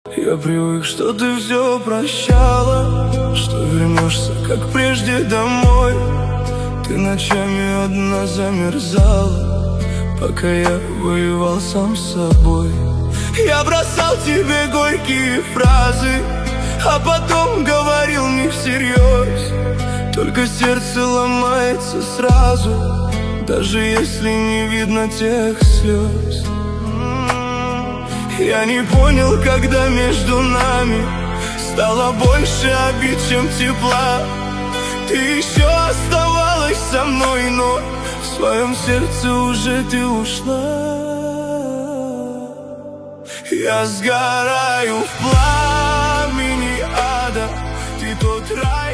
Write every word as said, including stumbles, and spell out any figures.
Я привык, что ты все прощала, что вернешься, как прежде, домой. Ты ночами одна замерзала, пока я воевал сам с собой. Я бросал тебе горькие фразы, а потом говорил не всерьез. Только сердце ломается сразу, даже если не видно тех слез. Я не понял, когда между нами стало больше обид, чем тепла. Ты еще оставалась со мной, но в своем сердце уже ты ушла. Я сгораю в пламени ада, ты тот рай.